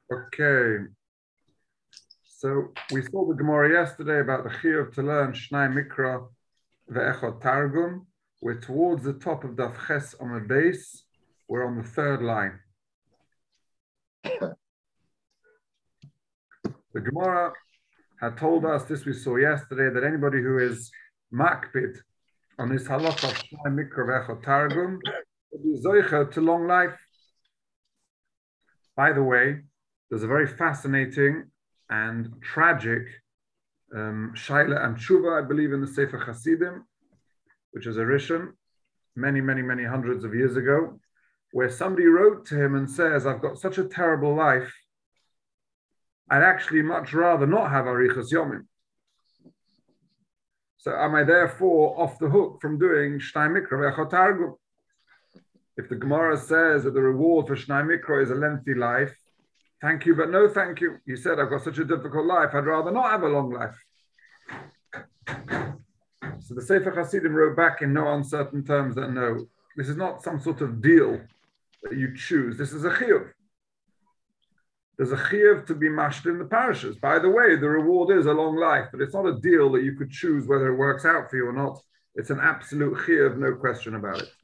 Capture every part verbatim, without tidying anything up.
Okay. So we saw the Gemara yesterday about the Chiyuv to learn Shnai Mikra ve'echad Targum. We're towards the top of Daf Ches on the base. We're on the third line. The Gemara had told us, this we saw yesterday, that anybody who is makpid on this halakha of Shnai Mikra ve'echad Targum will be zoicha to long life. By the way, there's a very fascinating and tragic um, Shaila and Tshuva, I believe, in the Sefer Hasidim, which is a Rishon, many, many, many hundreds of years ago, where somebody wrote to him and says, I've got such a terrible life, I'd actually much rather not have Arichas Yomim. So am I therefore off the hook from doing Shnai Mikra ve'echad Targum? If the Gemara says that the reward for Shnai Mikra is a lengthy life, thank you, but no thank you. You said, I've got such a difficult life, I'd rather not have a long life. So the Sefer Hasidim wrote back in no uncertain terms that no, this is not some sort of deal that you choose. This is a chiyuv. There's a chiyuv to be mashed in the parishes. By the way, the reward is a long life, but it's not a deal that you could choose whether it works out for you or not. It's an absolute chiyuv, no question about it.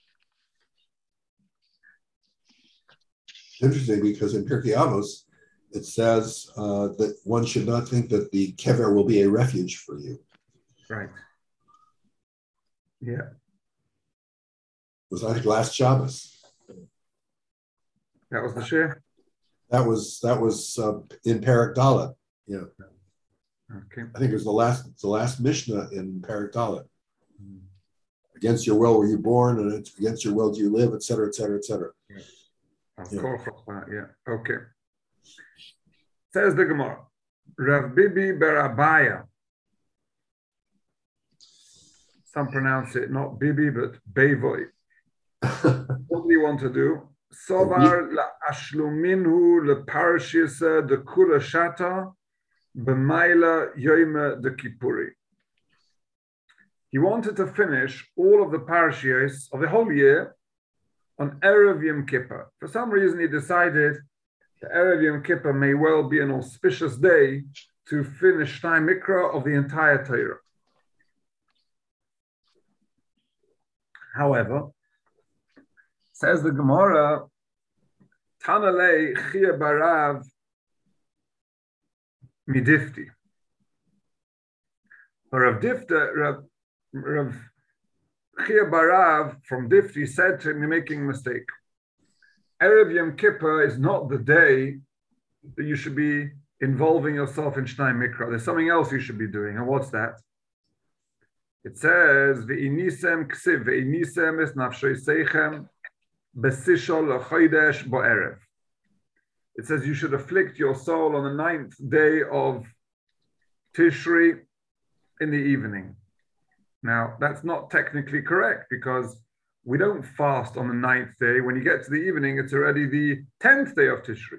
Interesting, because in Pirkei Avos it says uh, that one should not think that the kever will be a refuge for you. Right. Yeah. It was like last Shabbos. That was the share. That was that was uh, in Perek Dalet. Yeah. Okay. I think it was the last the last Mishnah in Perek Dalet. Mm. Against your will were you born, and it's against your will do you live, et cetera, et cetera, et cetera. Yeah. Yeah. yeah, okay. Says the Gemara, Rav Bibi bar Abaya. Some pronounce it not Bibi, but Beivoi. What do you want to do? Sovar la ashluminhu le parashisa de kula shata b'mayla yoyma de Kippuri. He wanted to finish all of the parashiyos of the whole year on Erev Yom Kippur. For some reason, he decided that Erev Yom Kippur may well be an auspicious day to finish Shnai Mikra of the entire Torah. However, says the Gemara, Tanalei Chia Barav Midifti. Rav Difta, Rav, Rav Chia Barav from Difti said to him, you're making a mistake. Erev Yom Kippur is not the day that you should be involving yourself in Shnai Mikra. There's something else you should be doing. And what's that? It says, Ve'inisem ksiv, ve'inisem es nafshoi seichem, besishol l'chodesh bo'erev. It says you should afflict your soul on the ninth day of Tishri in the evening. Now, that's not technically correct because we don't fast on the ninth day. When you get to the evening, it's already the tenth day of Tishri.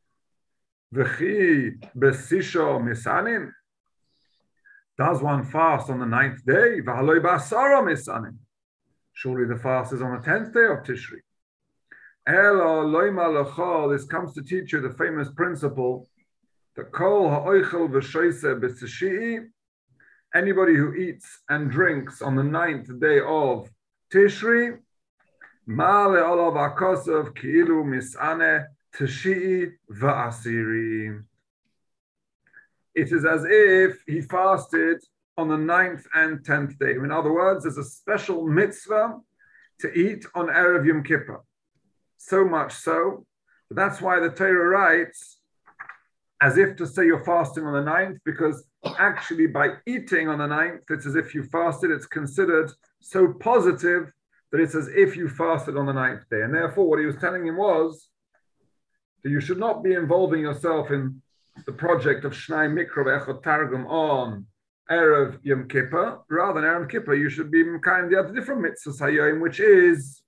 V'chi besisho misanim. Does one fast on the ninth day? V'haloi ba'asara misanim. Surely the fast is on the tenth day of Tishri. Elo loima l'chol. This comes to teach you the famous principle that kol ha'oichel v'shoise b'tzishii. Anybody who eats and drinks on the ninth day of Tishri, ma le'olav akosov ki'ilu misane tishii va'asiri. It is as if he fasted on the ninth and tenth day. In other words, there's a special mitzvah to eat on Erev Yom Kippur. So much so, but that's why the Torah writes, as if to say you're fasting on the ninth, because actually by eating on the ninth, it's as if you fasted. It's considered so positive that it's as if you fasted on the ninth day. And therefore, what he was telling him was that you should not be involving yourself in the project of Shnai Mikra ve'echad Targum on Erev Yom Kippur. Rather than Erev Kippur, you should be kind of the other different mitzvahs hayom, which is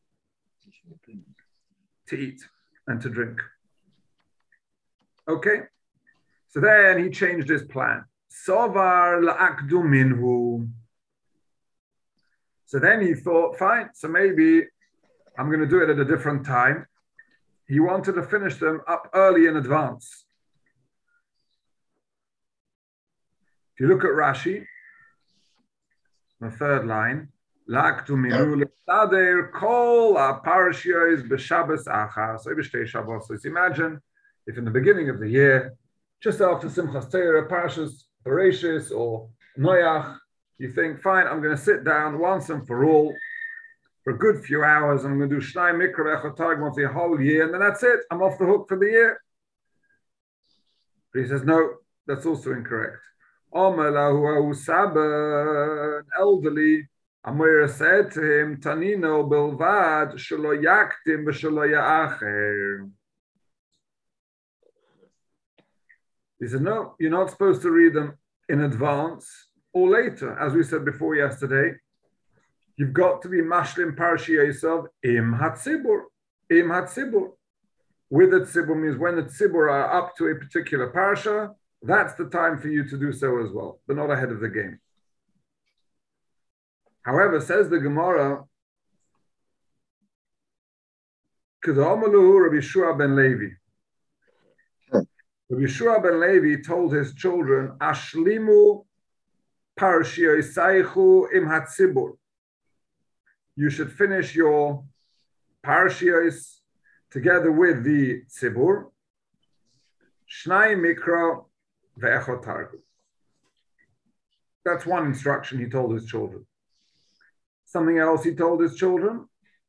to eat and to drink. Okay, so then he changed his plan. Sovar la'akdu minhu. So then he thought, fine, so maybe I'm going to do it at a different time. he wanted to finish them up early in advance. If you look at Rashi, the third line, Laktu minu l'tader kol ha-parashiyos b'Shabbos achar. So b'shtei Shabbos. So imagine if in the beginning of the year, just after Simchas Torah, Parashas Bereshis or Noach, you think, fine, I'm going to sit down once and for all for a good few hours. I'm going to do Shnai Mikra Echad Targum for the whole year, and then that's it. I'm off the hook for the year. But he says, no, that's also incorrect. Omer lahu Saba, an elderly, Amira said to him, Tanino bilvad shelo yaktim v'shelo ya'acher. He said, no, you're not supposed to read them in advance or later. As we said before yesterday, you've got to be mashlim Parashi Yosef im hatzibur. Im hatzibur. With the tzibur means when the tzibur are up to a particular parasha, that's the time for you to do so as well, but not ahead of the game. However, says the Gemara, Kedamaluhu Rabbi Shua ben Levi. Rabbi Shua ben Levi told his children, Ashlimu parashiyos saichu im hatzibur. You should finish your parashiyos together with the tzibur. Shnai mikra ve'echot targum. That's one instruction he told his children. Something else he told his children.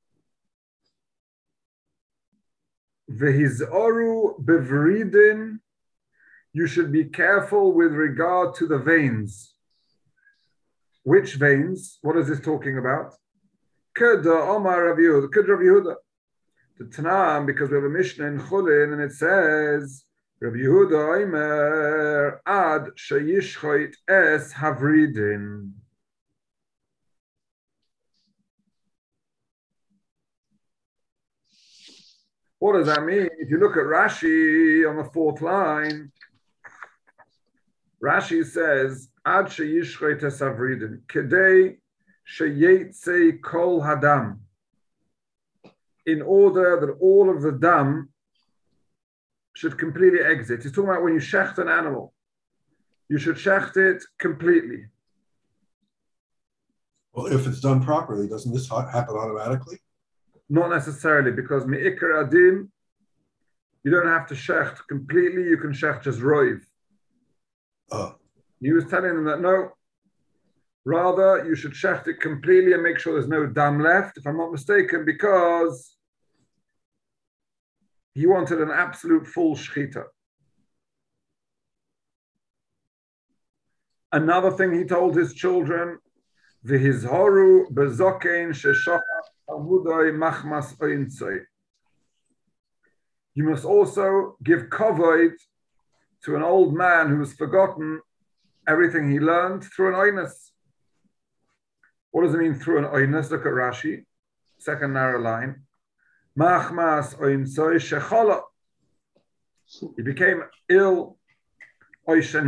Vehizoru bevridin. You should be careful with regard to the veins. Which veins? What is this talking about? Keda Omar Rav Yehuda. Keda Rav Yehuda. The Tanam, because we have a Mishnah in Chulin, and it says, Rav Yehuda Omer ad sheyishchoit es havridin. What does that mean? If you look at Rashi on the fourth line, Rashi says, Ad sheyishchoit es havridin, kedei sheyetze kol hadam. In order that all of the dam should completely exit. He's talking about when you shecht an animal. You should shecht it completely. Well, if it's done properly, doesn't this ha- happen automatically? Not necessarily, because mi'ikar adim, you don't have to shecht completely, you can shecht just roiv. Oh. He was telling them that no, rather you should shecht it completely and make sure there's no dam left, if I'm not mistaken, because he wanted an absolute full shechita. Another thing he told his children, v'hizhoru bezokein sheshachar talmudoi machmas ointzoi. You must also give kavod to an old man who has forgotten everything he learned through an oinus. What does it mean through an oinus? Look at Rashi, second narrow line. Machmas ointzoi shechola. He became ill. So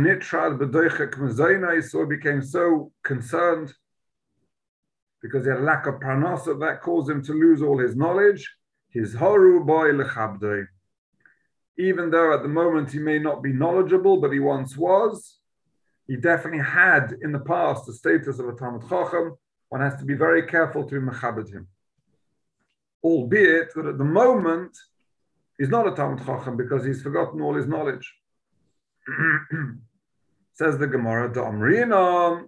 he became so concerned because he had a lack of parnasa that caused him to lose all his knowledge. His horu boy lechabdoi. Even though at the moment he may not be knowledgeable, but he once was, he definitely had in the past the status of a Talmid Chacham. One has to be very careful to mechabed him. Albeit that at the moment he's not a Talmid Chacham because he's forgotten all his knowledge. Says the Gemara, Da'amrinam,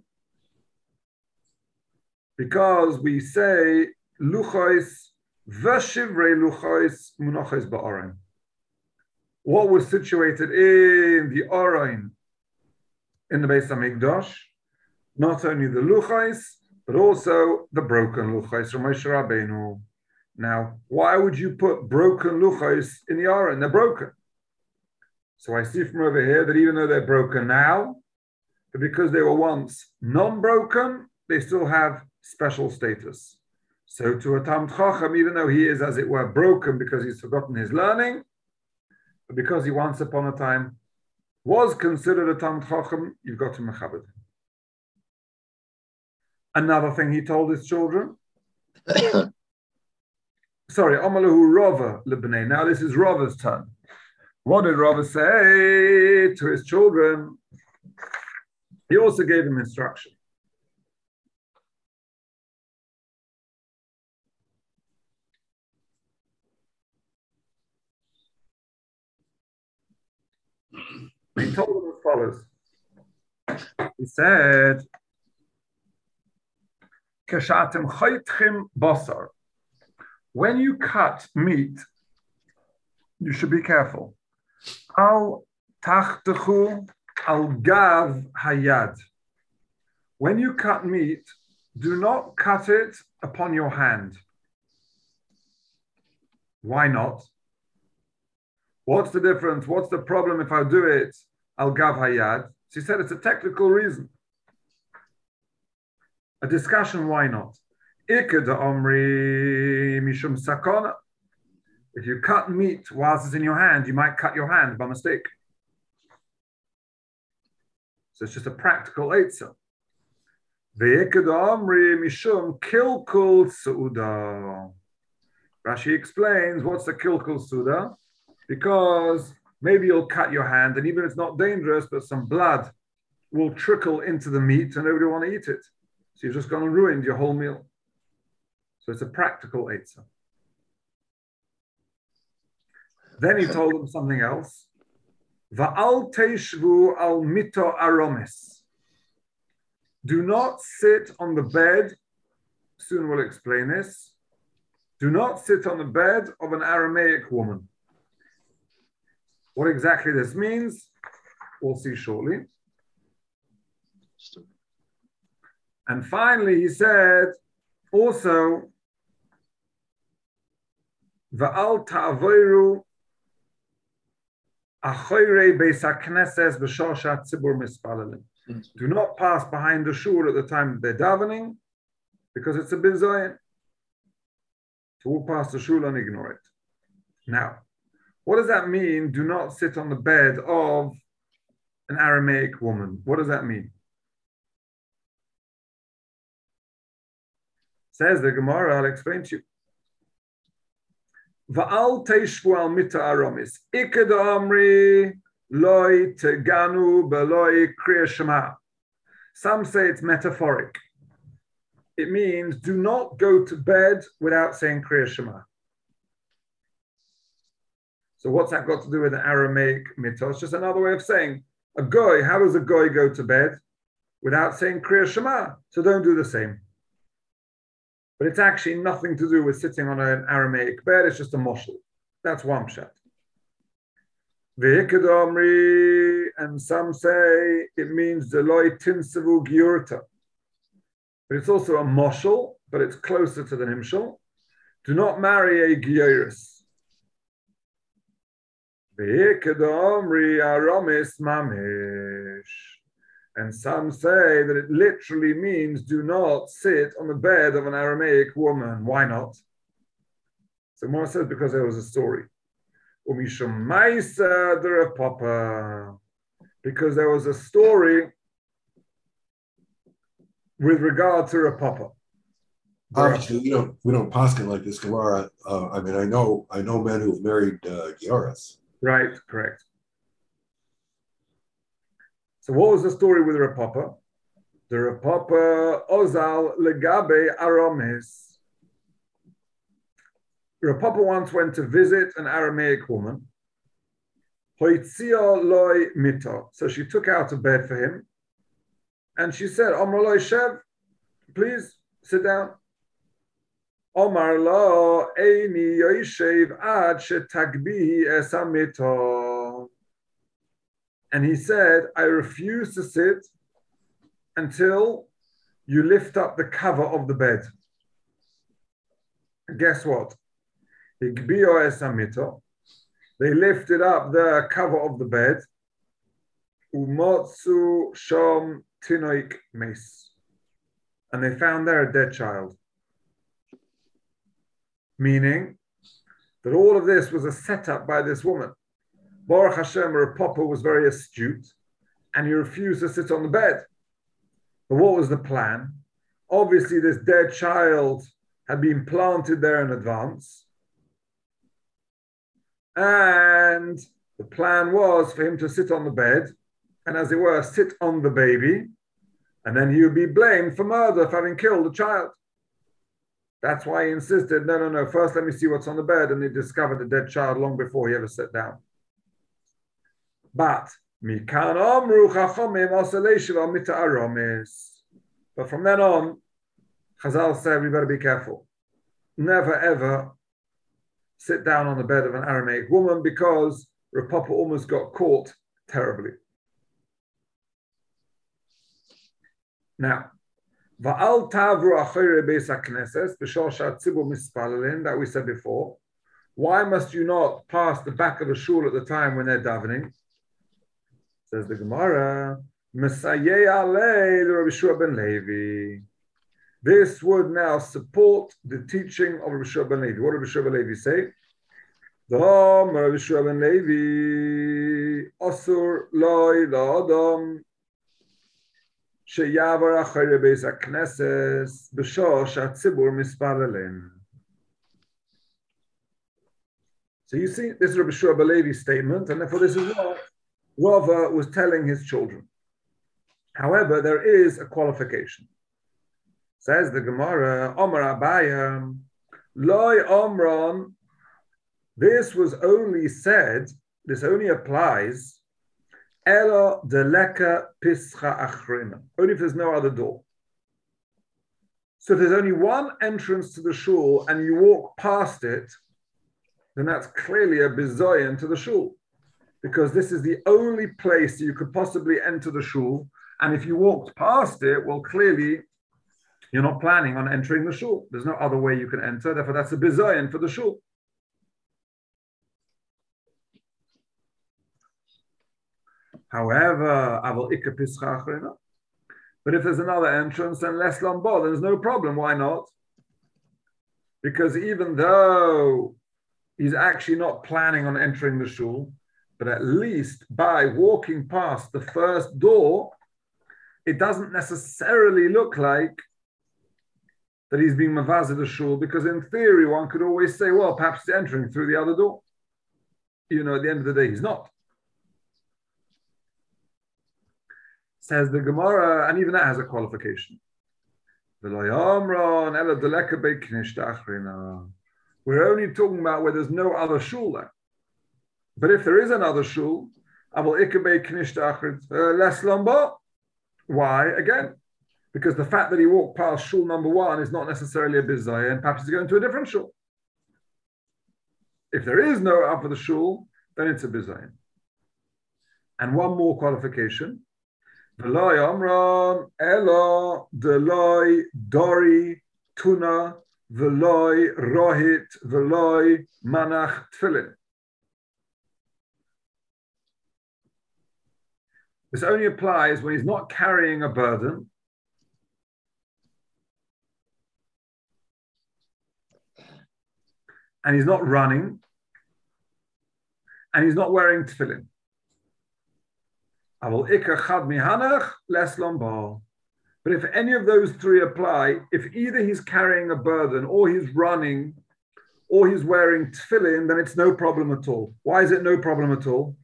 because we say luchos v'shivrei luchos munachos ba'aron. What was situated in the Aron in the Beis Hamikdash, not only the luchos but also the broken luchos from Moshe Rabbeinu. Now, why would you put broken luchos in the Aron? They're broken. So I see from over here that even though they're broken now, but because they were once non-broken, they still have special status. So to a Talmid Chacham, even though he is, as it were, broken because he's forgotten his learning, but because he once upon a time was considered a Talmid Chacham, you've got to mechabed him. Another thing he told his children, sorry, Amalahu Rava Libnei. Now this is Rava's turn. What did Rava say to his children? He also gave them instruction. He told them as follows. He said, Keshatem chaytchim basar. When you cut meat, you should be careful. Al tachtechu al gav hayad. When you cut meat, do not cut it upon your hand. Why not? What's the difference? What's the problem if I do it al gav hayad? She said it's a technical reason. A discussion, why not? Iked omri mishum sakona. If you cut meat whilst it's in your hand, you might cut your hand by mistake. So it's just a practical eitzah. Ve'iked omri mishum kilkul su'uda. Rashi explains what's the kilkul su'uda, because maybe you'll cut your hand, and even if it's not dangerous, but some blood will trickle into the meat, and nobody will want to eat it. So you've just gone and ruined your whole meal. So it's a practical eitzah. Then he told them something else. Va'al teishvu al mito aromes. Do not sit on the bed. Soon we'll explain this. Do not sit on the bed of an Aramaic woman. What exactly this means, we'll see shortly. And finally, he said, also, Va'al ta'avoiru achoyrei beis hakneses b'shoshat tzibur mispalalim. Do not pass behind the shul at the time they're davening, because it's a bizayin. To walk past the shul and ignore it. Now, what does that mean? Do not sit on the bed of an Aramaic woman. What does that mean? Says the Gemara, I'll explain to you. Va'al teishvu al mita aromis. Iked amri loi teganu beloi kriya shema. Some say it's metaphoric. It means do not go to bed without saying kriya shema. So what's that got to do with an Aramaic mitzvah? It's just another way of saying a goy. How does a goy go to bed without saying kriya shema? So don't do the same. But it's actually nothing to do with sitting on an Aramaic bed. It's just a moshel. That's one pshat. V'ikedomri, and some say it means deloi tinsavu giurta. But it's also a moshel, but it's closer to the nimshel. Do not marry a gioris. V'ikedomri aromis mamish. And some say that it literally means do not sit on the bed of an Aramaic woman. Why not? So Moshe says because there was a story. Umishum Maisa der Papa. Because there was a story with regard to Rav Papa. Obviously, we don't we don't paskin like this Gemara. Uh, I mean, I know I know men who've married uh, Gioras. Right, correct. So what was the story with Rav Papa? The Rav Papa Ozal Legabe Aramis. Rav Papa once went to visit an Aramaic woman. Hoitzia loy mito. So she took out a bed for him, and she said, Omar loy shev, please sit down. Omar lo eini yoshev ad shetagbihi esa mito. And he said, I refuse to sit until you lift up the cover of the bed. And guess what? They lifted up the cover of the bed. Umotsu shom tinoik mes. And they found there a dead child. Meaning that all of this was a setup by this woman. Baruch Hashem, Rav Papa was very astute, and he refused to sit on the bed. But what was the plan? Obviously, this dead child had been planted there in advance, And the plan was for him to sit on the bed and, as it were, sit on the baby, and then he would be blamed for murder, for having killed the child. That's why he insisted, no, no, no, first let me see what's on the bed, and he discovered the dead child long before he ever sat down. But But from then on, Chazal said we better be careful. Never ever sit down on the bed of an Aramaic woman, because Rav Papa almost got caught terribly. Now, Va'al tavru achere beis hakneses b'shor she'hatzibur mispalelin, that we said before. Why must you not pass the back of a shul at the time when they're davening? Says the Gemara, Mesayeh alei Rabbi Shua ben Levi. This would now support the teaching of Rabbi Shua ben Levi. What did Rabbi Shua ben Levi say? Dom Rabbi Shua ben Levi Osur loy la'adam sheyavar acharei beis hakneses b'shor she'hatzibur mispalelin. So you see, this is Rabbi Shua ben Levi's statement, and therefore this is what Rava was telling his children. However, there is a qualification. Says the Gemara, Omar Abaya, Loi Omron, this was only said, this only applies, Elo deleka pischa achrina, only if there's no other door. So if there's only one entrance to the shul and you walk past it, then that's clearly a bizoyan to the shul, because this is the only place you could possibly enter the shul, and if you walked past it, well, clearly you're not planning on entering the shul. There's no other way you can enter, therefore that's a bizoyan for the shul. However, but if there's another entrance, then less lombo, there's no problem. Why not? Because even though he's actually not planning on entering the shul, but at least by walking past the first door, it doesn't necessarily look like that he's being mavazeh the shul, because in theory one could always say, well, perhaps he's entering through the other door. You know, at the end of the day, he's not. Says the Gemara, and even that has a qualification. We're only talking about where there's no other shul there. But if there is another shul, less lomba. Why? Again, because the fact that he walked past shul number one is not necessarily a bizayah, and perhaps he's going to a different shul. If there is no up for the shul, then it's a bizayah. And one more qualification. V'loy amran elo deloy dori tuna v'loy rohit v'loy manach tefillin. This only applies when he's not carrying a burden and he's not running and he's not wearing tefillin. But if any of those three apply, if either he's carrying a burden or he's running or he's wearing tefillin, then it's no problem at all. Why is it no problem at all?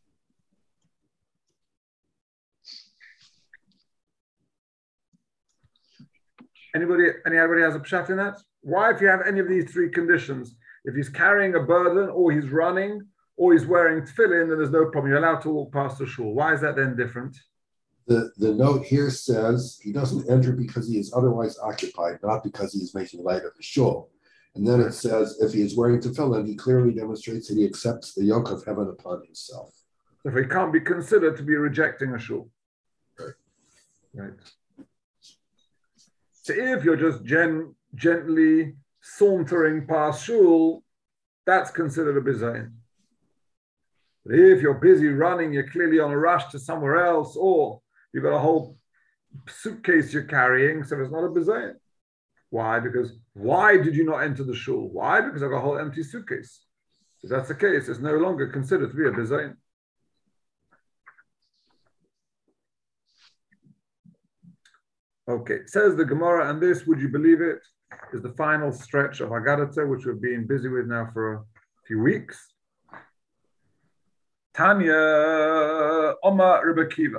Anybody, anybody has a pshat in that? Why, if you have any of these three conditions, if he's carrying a burden or he's running or he's wearing tefillin, then there's no problem. You're allowed to walk past the shul. Why is that then different? The, the note here says he doesn't enter because he is otherwise occupied, not because he is making light of the shul. And then it says if he is wearing tefillin, he clearly demonstrates that he accepts the yoke of heaven upon himself. So he can't be considered to be rejecting a shul. Right. Right. So if you're just gen, gently sauntering past shul, that's considered a bizayin. But if you're busy running, you're clearly on a rush to somewhere else, or you've got a whole suitcase you're carrying, so it's not a bizayin. Why? Because why did you not enter the shul? Why? Because I've got a whole empty suitcase. If that's the case, it's no longer considered to be a bizayin. Okay, says the Gemara, and this, would you believe it, is the final stretch of Haggadah, which we've been busy with now for a few weeks. Tanya Oma Rebbe Kiva.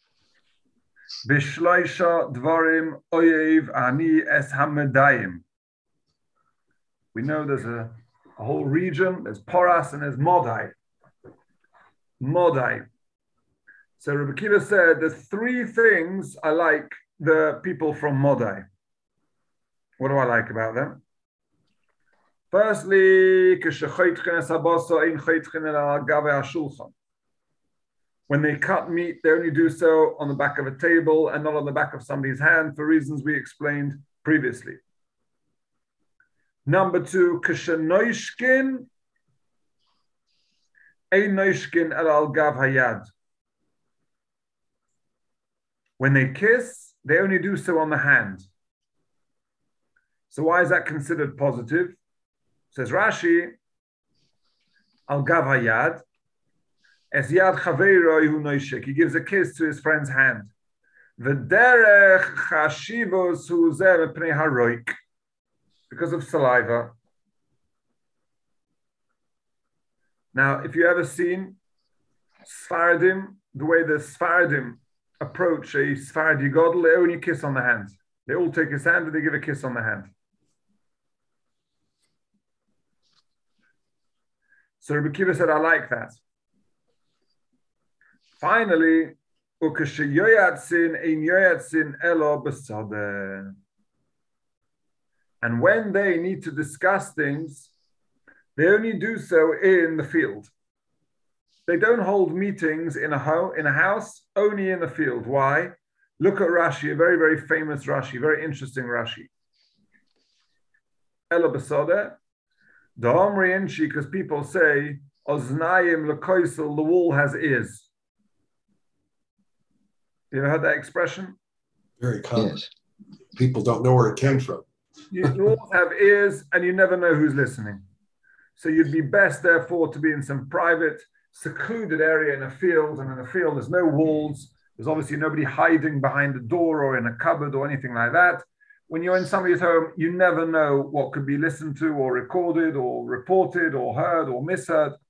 Bishloisha Dvarim Oyev Ani Es Hamedayim. We know there's a, a whole region, there's Poras and there's Modai. Modai. So Rebbe Kiva said there's three things I like the people from Modai. What do I like about them? Firstly, when they cut meat, they only do so on the back of a table and not on the back of somebody's hand for reasons we explained previously. Number two, kshenoishkin ein noishkin el al gav hayad. When they kiss, they only do so on the hand. So why is that considered positive? Says Rashi, al gav hayad, es yad chaveiro hu noishik. He gives a kiss to his friend's hand. V'derech chashivos hu zeh mepnei haroik. Because of saliva. Now, if you ever seen Sfaradim, the way the Sfaradim approach a Sfaradi Godel, they only kiss on the hand. They all take his hand and they give a kiss on the hand. So Rebbe Kiva said, I like that. Finally, and when they need to discuss things, they only do so in the field. They don't hold meetings in a, ho- in a house, only in the field. Why? Look at Rashi, a very, very famous Rashi, very interesting Rashi. Ela Besodeh, the Omri Inchi, because people say, Oznayim lekoisel, the wall has ears. You ever heard that expression? Very common. Yes. People don't know where it came from. You walls have ears and you never know who's listening. So you'd be best, therefore, to be in some private, secluded area in a field. And in a field, there's no walls. There's obviously nobody hiding behind a door or in a cupboard or anything like that. When you're in somebody's home, you never know what could be listened to or recorded or reported or heard or misheard.